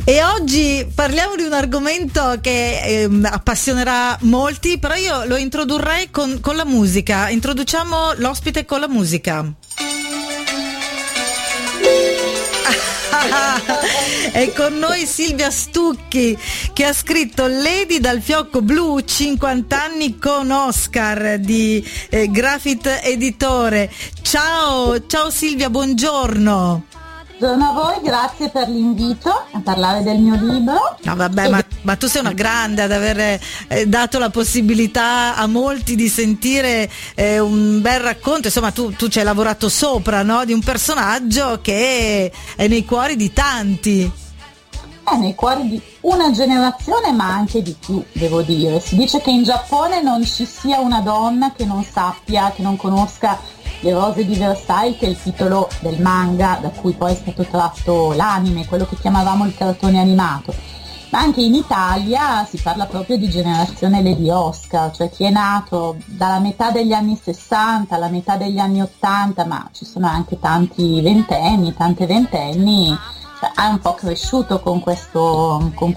E oggi parliamo di un argomento che appassionerà molti, però io lo introdurrei con la musica. Introduciamo l'ospite con la musica. È con noi Silvia Stucchi, che ha scritto Lady dal fiocco blu, 50 anni con Oscar, di Graphit Editore. Ciao Silvia, buongiorno. Buongiorno a voi, grazie per l'invito a parlare del mio libro. No, vabbè, ma tu sei una grande ad aver dato la possibilità a molti di sentire un bel racconto. Insomma, tu ci hai lavorato sopra, no? Di un personaggio che è nei cuori di tanti. Nei cuori di una generazione, ma anche di più, devo dire. Si dice che in Giappone non ci sia una donna che non sappia, che non conosca Le rose di Versailles, che è il titolo del manga da cui poi è stato tratto l'anime, quello che chiamavamo il cartone animato. Ma anche in Italia si parla proprio di generazione Lady Oscar, cioè chi è nato dalla metà degli anni 60 alla metà degli anni 80, ma ci sono anche tanti ventenni, tante ventenni. Ha un po' cresciuto con questo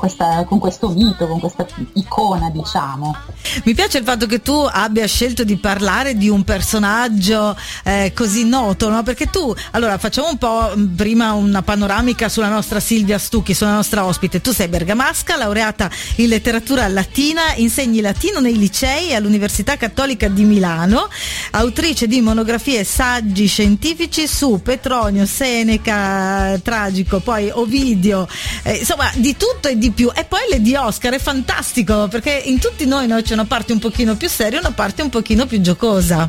mito, con questa icona, diciamo. Mi piace il fatto che tu abbia scelto di parlare di un personaggio così noto, no? Perché tu, allora facciamo un po' prima una panoramica sulla nostra Silvia Stucchi, sulla nostra ospite. Tu sei bergamasca, laureata in letteratura latina, insegni latino nei licei e all'Università Cattolica di Milano, autrice di monografie e saggi scientifici su Petronio, Seneca, Tragico, poi Ovidio, insomma di tutto e di più. E poi Lady Oscar è fantastico perché in tutti noi c'è una parte un pochino più seria e una parte un pochino più giocosa.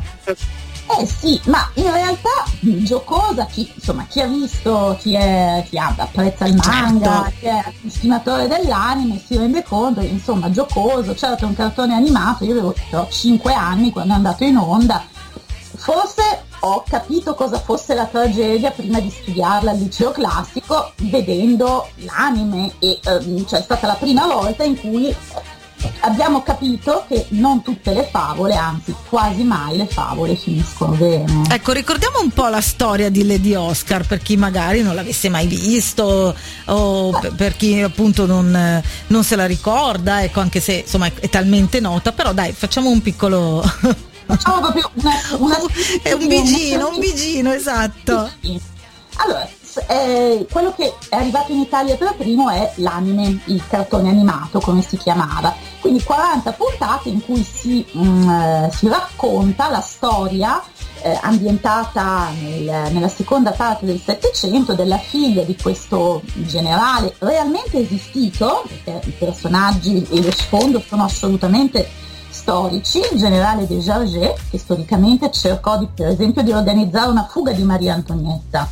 Sì, ma in realtà giocosa, chi ha visto, chi apprezza il manga, certo, chi è stimatore dell'anime si rende conto che insomma giocoso, certo è un cartone animato. Io avevo 5 anni quando è andato in onda, forse ho capito cosa fosse la tragedia prima di studiarla al liceo classico, vedendo l'anime, e cioè è stata la prima volta in cui abbiamo capito che non tutte le favole, anzi quasi mai le favole finiscono bene. Ecco, ricordiamo un po' la storia di Lady Oscar per chi magari non l'avesse mai visto o per chi appunto non se la ricorda, ecco, anche se insomma è talmente nota, però dai, facciamo un piccolo facciamo proprio è un bigino, esatto. Allora, quello che è arrivato in Italia per primo è l'anime, il cartone animato come si chiamava, quindi 40 puntate in cui si racconta la storia ambientata nella seconda parte del Settecento della figlia di questo generale realmente esistito, perché i personaggi e lo sfondo sono assolutamente storici, il generale de Jarget, che storicamente cercò per esempio di organizzare una fuga di Maria Antonietta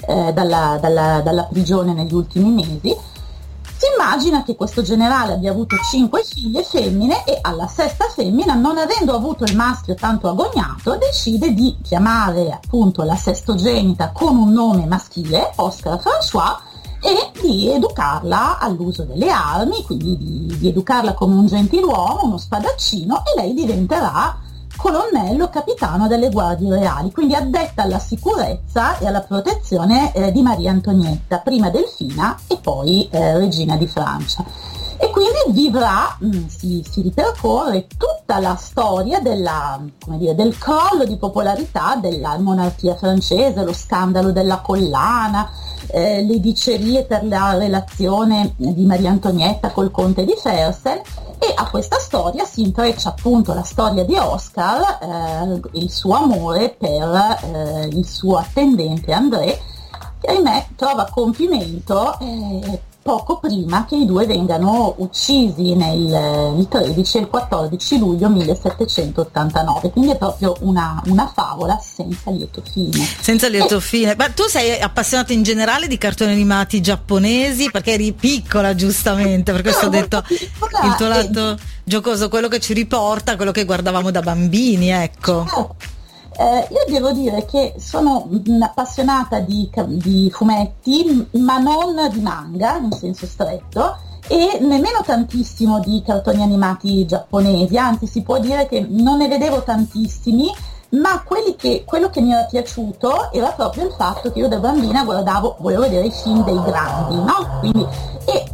dalla prigione negli ultimi mesi. Si immagina che questo generale abbia avuto 5 figlie femmine e alla sesta femmina, non avendo avuto il maschio tanto agognato, decide di chiamare appunto la sestogenita con un nome maschile, Oscar François, e di educarla all'uso delle armi, quindi di educarla come un gentiluomo, uno spadaccino, e lei diventerà colonnello capitano delle guardie reali, quindi addetta alla sicurezza e alla protezione di Maria Antonietta, prima Delfina e poi regina di Francia. E quindi vivrà, si ripercorre tutta la storia del crollo di popolarità della monarchia francese, lo scandalo della collana, le dicerie per la relazione di Maria Antonietta col conte di Fersen, e a questa storia si intreccia appunto la storia di Oscar, il suo amore per il suo attendente André, che ahimè trova compimento poco prima che i due vengano uccisi il 13 e il 14 luglio 1789, quindi è proprio una favola senza lieto fine. Senza lieto fine. Ma tu sei appassionata in generale di cartoni animati giapponesi, perché eri piccola, giustamente, per questo ho detto il tuo lato giocoso, quello che ci riporta a quello che guardavamo da bambini, ecco. Io devo dire che sono un'appassionata di fumetti, ma non di manga in senso stretto, e nemmeno tantissimo di cartoni animati giapponesi, anzi si può dire che non ne vedevo tantissimi, ma quello che mi era piaciuto era proprio il fatto che io da bambina volevo vedere i film dei grandi, no? Quindi, e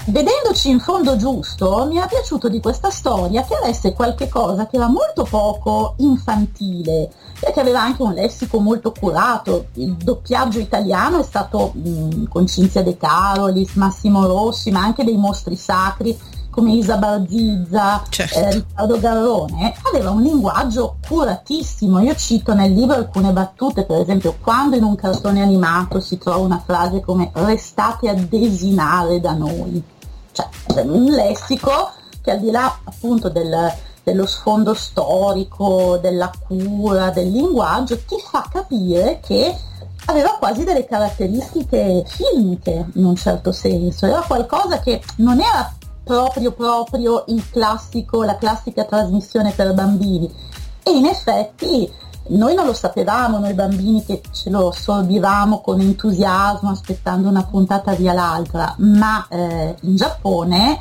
vedendoci in fondo giusto, mi era piaciuto di questa storia che avesse qualche cosa che era molto poco infantile, perché aveva anche un lessico molto curato. Il doppiaggio italiano è stato con Cinzia De Carolis, Massimo Rossi, ma anche dei mostri sacri come Isa Barzizza, certo. Riccardo Garrone. Aveva un linguaggio curatissimo. Io cito nel libro alcune battute, per esempio quando in un cartone animato si trova una frase come "restate a desinare da noi", cioè un lessico che al di là appunto dello sfondo storico, della cura, del linguaggio, ti fa capire che aveva quasi delle caratteristiche filmiche in un certo senso. Era qualcosa che non era proprio il classico, la classica trasmissione per bambini, e in effetti noi non lo sapevamo, noi bambini che ce lo assorbivamo con entusiasmo aspettando una puntata via l'altra, ma in Giappone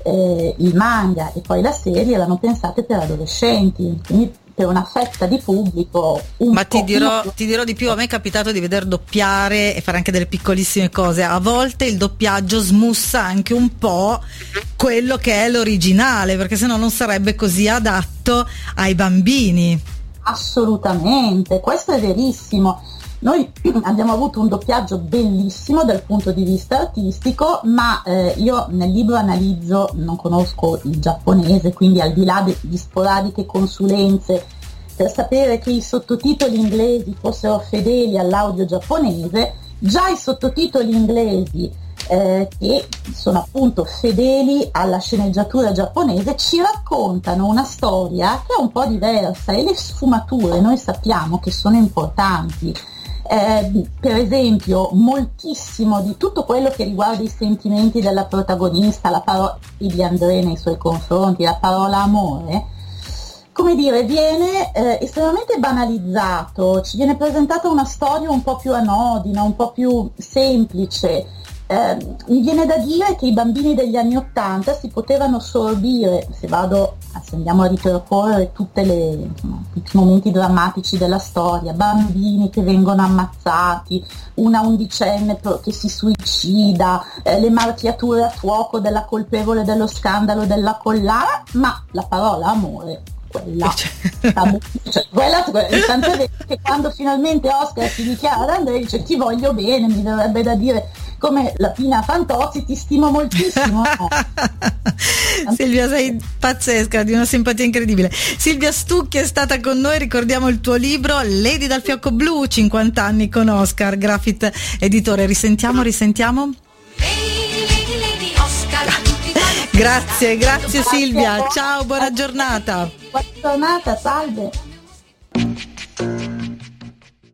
il manga e poi la serie erano pensate per adolescenti, quindi per una fetta di pubblico ma ti dirò di più, a me è capitato di veder doppiare e fare anche delle piccolissime cose. A volte il doppiaggio smussa anche un po' quello che è l'originale, perché sennò non sarebbe così adatto ai bambini. Assolutamente, questo è verissimo. Noi abbiamo avuto un doppiaggio bellissimo dal punto di vista artistico, ma io nel libro analizzo, non conosco il giapponese, quindi al di là di sporadiche consulenze per sapere che i sottotitoli inglesi fossero fedeli all'audio giapponese, già i sottotitoli inglesi che sono appunto fedeli alla sceneggiatura giapponese ci raccontano una storia che è un po' diversa, e le sfumature noi sappiamo che sono importanti. Per esempio moltissimo di tutto quello che riguarda i sentimenti della protagonista, la parola di André nei suoi confronti, la parola amore, come dire, viene estremamente banalizzato, ci viene presentata una storia un po' più anodina, un po' più semplice. Mi viene da dire che i bambini degli anni '80 si potevano sorbire, se andiamo a ripercorrere tutti i momenti drammatici della storia, bambini che vengono ammazzati, una undicenne che si suicida, le marchiature a fuoco della colpevole dello scandalo della collana, ma la parola amore, quella tanto è vero che quando finalmente Oscar si dichiara ad Andrea, dice "ti voglio bene", mi verrebbe da dire come la Pina Fantozzi, "ti stimo moltissimo". Silvia, sei pazzesca, di una simpatia incredibile. Silvia Stucchi è stata con noi, ricordiamo il tuo libro Lady dal fiocco blu, 50 anni con Oscar, Graphit editore. Risentiamo. Grazie Silvia, ciao, buona giornata. Buona giornata, salve.